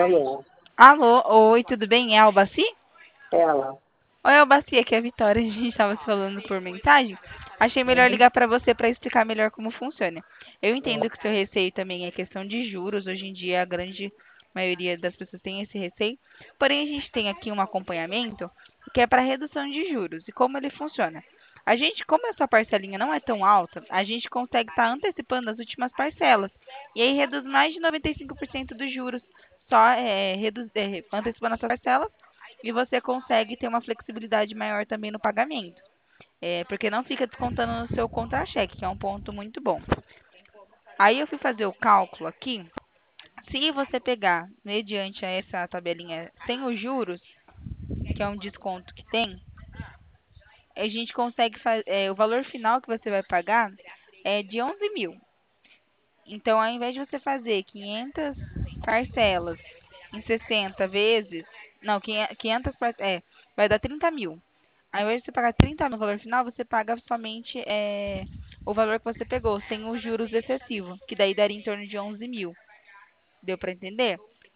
Alô, Alô, oi, tudo bem? É a Albaci? ela. Oi, Albaci, aqui é a Vitória. A gente estava se falando por mensagem. Achei melhor Uhum. ligar para você para explicar melhor como funciona. Eu entendo Uhum. que o seu receio também é questão de juros. Hoje em dia, a grande maioria das pessoas tem esse receio. Porém, a gente tem aqui um acompanhamento que é para redução de juros. E como ele funciona? A gente, como a sua parcelinha não é tão alta, a gente consegue estar antecipando as últimas parcelas. E aí reduz mais de 95% dos juros, só antecipando essas parcelas. E você consegue ter uma flexibilidade maior também no pagamento. Porque não fica descontando no seu contra-cheque, que é um ponto muito bom. Aí eu fui fazer o cálculo aqui. Se você pegar, mediante essa tabelinha sem os juros, que é um desconto que tem, a gente consegue fazer. O valor final que você vai pagar é de 11 mil. Então, ao invés de você fazer 500 parcelas em 60 vezes, não, 500 vai dar 30 mil. Ao invés de você pagar 30 no valor final, você paga somente o valor que você pegou, sem os juros excessivos, que daí daria em torno de 11 mil. Deu para entender?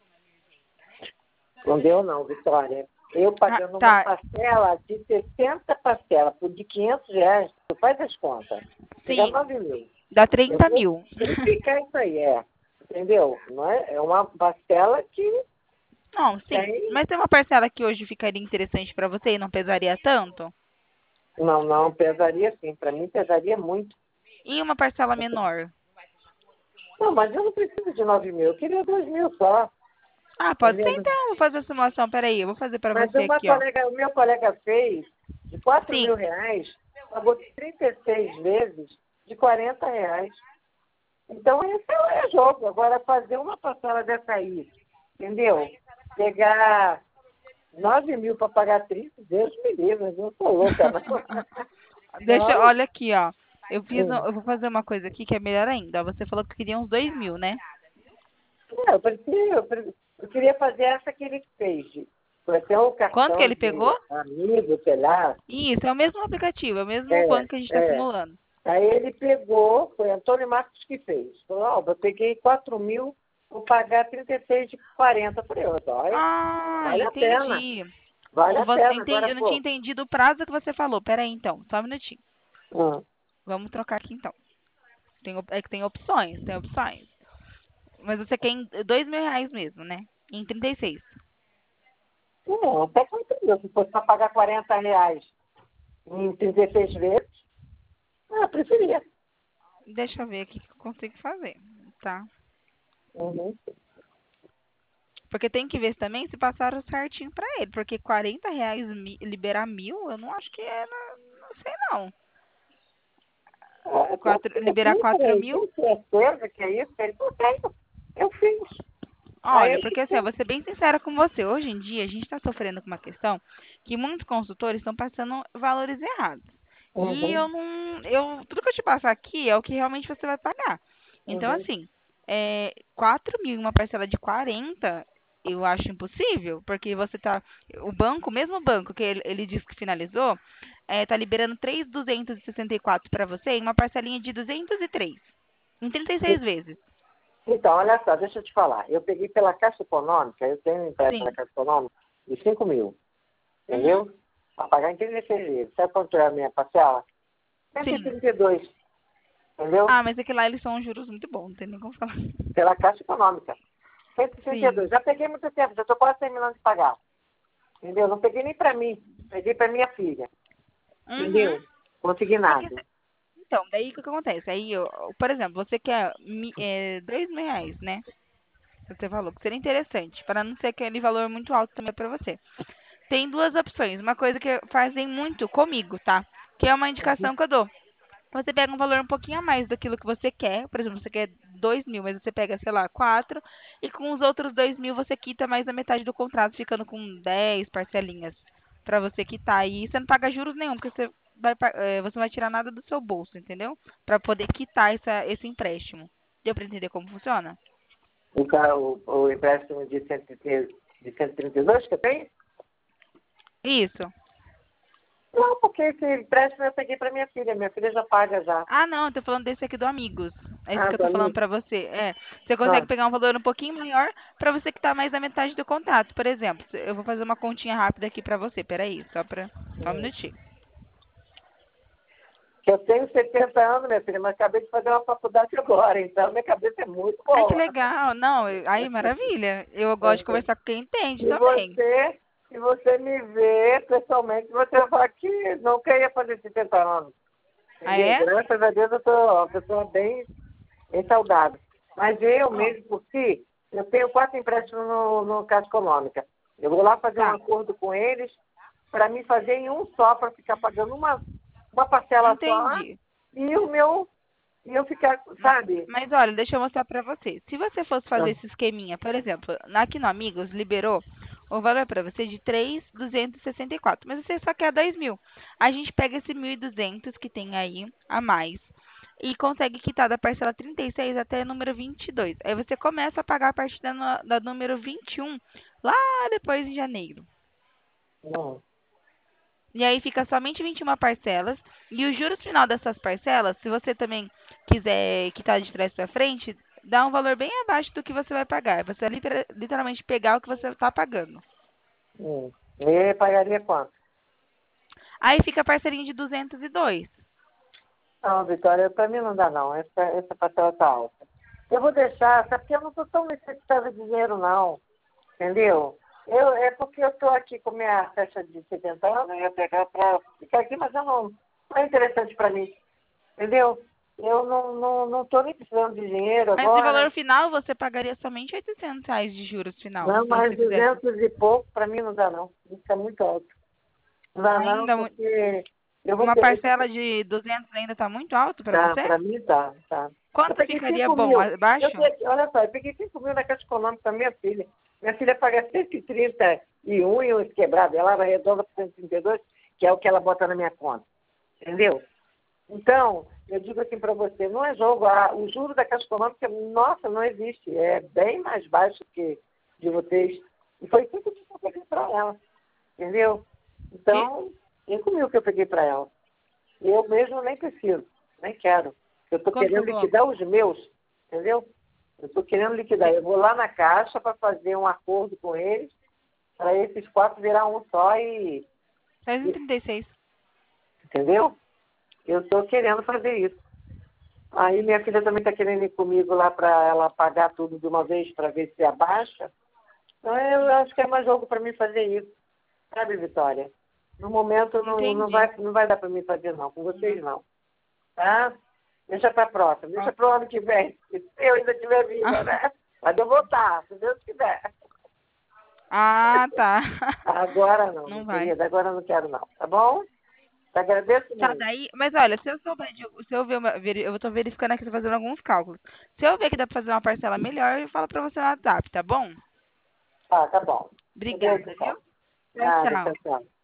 Não deu não, Vitória. Eu Ah, pagando uma tá. parcela de 60 parcelas por de R$ 500, tu faz as contas. Chega a Sim, 9 mil. dá Eu 30 vou mil. verificar isso aí, entendeu? Não é? É uma parcela que Não, sim. tem... Mas tem uma parcela que hoje ficaria interessante para você e não pesaria tanto? Não, pesaria sim. Para mim pesaria muito. E uma parcela menor? Não, mas eu não preciso de 9 mil. Eu queria 2 mil só. Ah, pode ser Entendeu? então. Vou fazer a simulação. Peraí, eu vou fazer para Mas você aqui, ó. o meu colega fez de 4 Sim. mil reais, pagou 36 vezes de R$ 40. Então, esse é jogo. Agora, fazer uma parcela dessa aí, entendeu? Pegar 9 mil para pagar 30, Deus me livre, eu não sou louca, não. Deixa, Não, olha aqui, ó. hum. Eu vou fazer uma coisa aqui que é melhor ainda. Você falou que queria uns 2 mil, né? Eu queria fazer essa que ele fez. Foi até um Quanto que cartão ele pegou? de amigo, sei lá. Isso, é o mesmo aplicativo, é o mesmo É, plano que a gente está é. simulando. Aí ele pegou, foi Antônio Marcos que fez. Falou, eu peguei 4 mil, vou pagar 36 de 40. Eu falei, olha, Ah, vale a pena. entendi. Vale a pena. Entendi. Agora, Eu não tinha pô. entendido o prazo que você falou. Pera aí, então. Só um minutinho. Hum. Vamos trocar aqui, então. É que tem opções, tem opções. Mas você quer em 2 mil reais mesmo, né? Em 36. Não, até que eu entendi. Se fosse para pagar R$ 40 em 36 vezes, eu preferia. Deixa eu ver aqui o que eu consigo fazer, tá? Uhum. Porque tem que ver também se passaram certinho pra ele. Porque R$ 40 liberar 1.000, eu não acho que é. Não sei não. Liberar 4 mil? Tem certeza que é isso? Ele não tem. Eu fiz. Aí Olha, ele porque assim, eu fez. vou ser bem sincera com você. Hoje em dia, a gente está sofrendo com uma questão que muitos consultores estão passando valores errados. E Uhum. tudo que eu te passar aqui é o que realmente você vai pagar. Então, Uhum. assim, 4 mil, uma parcela de 40, eu acho impossível, porque o banco, mesmo o banco que ele disse que finalizou, tá liberando 3.264 para você em uma parcelinha de 203, em 36 vezes. Então, olha só, deixa eu te falar. Eu peguei pela Caixa Econômica, eu tenho um empréstimo Sim. na Caixa Econômica de 5 mil, Uhum. entendeu? Para pagar em 36 vezes. Sabe quanto é a minha parcela? cento e Sim. trinta e dois, entendeu? Ah, mas é que lá eles são juros muito bons, não tem nem como falar. Pela Caixa Econômica. 132. Sim. Já peguei muito tempo, já estou quase terminando de pagar. Entendeu? Não peguei nem para mim, peguei para minha filha. Uhum. Entendeu? Consignado. Então, daí o que acontece? Aí, por exemplo, você quer 2 mil reais, né? Você falou que seria interessante, para não ser aquele valor muito alto também para você. Tem duas opções. Uma coisa que fazem muito comigo, tá? Que é uma Uhum. indicação que eu dou. Você pega um valor um pouquinho a mais daquilo que você quer. Por exemplo, você quer 2 mil, mas você pega, sei lá, 4. E com os outros 2 mil você quita mais da metade do contrato, ficando com 10 parcelinhas para você quitar. E você não paga juros nenhum, porque você não vai tirar nada do seu bolso, entendeu? Para poder quitar esse empréstimo. Deu para entender como funciona? O empréstimo de 132 que eu tenho? Isso. Não, porque esse empréstimo eu peguei para minha filha. Minha filha já paga já. Ah, não, eu tô falando desse aqui do Amigos. É isso Ah, que eu do tô falando amigo. pra você. É, você consegue Ah, pegar um valor um pouquinho maior pra você que tá mais na metade do contrato. Por exemplo, eu vou fazer uma continha rápida aqui pra você. Peraí, só um minutinho. que eu tenho 70 anos, minha filha, mas acabei de fazer uma faculdade agora, então minha cabeça é muito Ai, que boa. legal. Não, aí, maravilha. Eu gosto de conversar com quem entende Se também. você, se você me ver pessoalmente, você vai falar que nunca ia fazer 70 anos. Ah, Entendeu? é? Graças a Deus eu sou uma pessoa bem saudável. Mas eu Ó, mesmo por si, eu tenho 4 empréstimos no Caixa Econômica. Eu vou lá fazer um tá. acordo com eles para me fazer em um só, para ficar pagando uma parcela só Entendi. e o meu, e eu ficar, sabe? Mas olha, deixa eu mostrar pra você. Se você fosse fazer Ah, esse esqueminha, por exemplo, aqui no Amigos liberou o valor pra você de 3.264, mas você só quer 2.000. A gente pega esse 1.200 que tem aí a mais e consegue quitar da parcela 36 até o número 22. Aí você começa a pagar a partir da número 21 lá depois em janeiro. não. E aí fica somente 21 parcelas. E os juros final dessas parcelas, se você também quiser quitar de trás para frente, dá um valor bem abaixo do que você vai pagar. Você vai literalmente pegar o que você está pagando. E pagaria quanto? Aí fica a parcelinha de 202. Não, Vitória, para mim não dá não. Essa parcela está alta. Eu vou deixar, sabe porque eu não estou tão necessitada de dinheiro não. Entendeu? É porque eu estou aqui com minha festa de 70 anos, eu ia pegar para ficar aqui, mas eu não é interessante para mim. Entendeu? Eu não estou nem precisando de dinheiro Mas de agora. valor final, você pagaria somente R$ 800 de juros final, Não, se mais você fizesse 200 e pouco, para mim não dá não. Isso é muito alto. Não dá não, ainda porque eu vou uma ter... parcela de 200 ainda está muito alto para Tá, você? para mim tá, tá. Eu Quanto peguei ficaria 5 bom? mil. Abaixo? Olha só, eu peguei 5 mil na Caixa Econômica da minha filha. Minha filha paga 131 e uns quebrados. Ela arredonda para 132, que é o que ela bota na minha conta. Entendeu? Então, eu digo assim para você, não é jogo. O juro da Caixa Econômica, nossa, não existe. É bem mais baixo que de vocês. E foi 5 mil que eu peguei para ela. Entendeu? Que? Então, 5 mil que eu peguei para ela. Eu mesmo nem preciso, nem quero. Eu estou Quanto querendo ficou? liquidar os meus, entendeu? Eu estou querendo liquidar. Eu vou lá na Caixa para fazer um acordo com eles, para esses 4 virar um só e 336. entendeu? Eu estou querendo fazer isso. Aí minha filha também está querendo ir comigo lá para ela pagar tudo de uma vez para ver se abaixa. Então eu acho que é mais jogo para mim fazer isso. Sabe, Vitória? No momento Entendi. não vai dar para mim fazer não, com vocês não. Tá? Deixa para a próxima, deixa para o ano que vem. Se eu ainda estiver viva, né? Mas eu vou estar, se Deus quiser. Ah, tá. Agora não, Não minha vai. querida, agora eu não quero não, tá bom? Te agradeço Tá, muito. daí. Mas olha, se eu souber se eu ver eu tô verificando aqui, tô fazendo alguns cálculos. Se eu ver que dá pra fazer uma parcela melhor, eu falo pra você no WhatsApp, tá bom? Tá bom. Um beijo, Obrigada, viu? então. Tchau, Nada, tchau. tchau, tchau.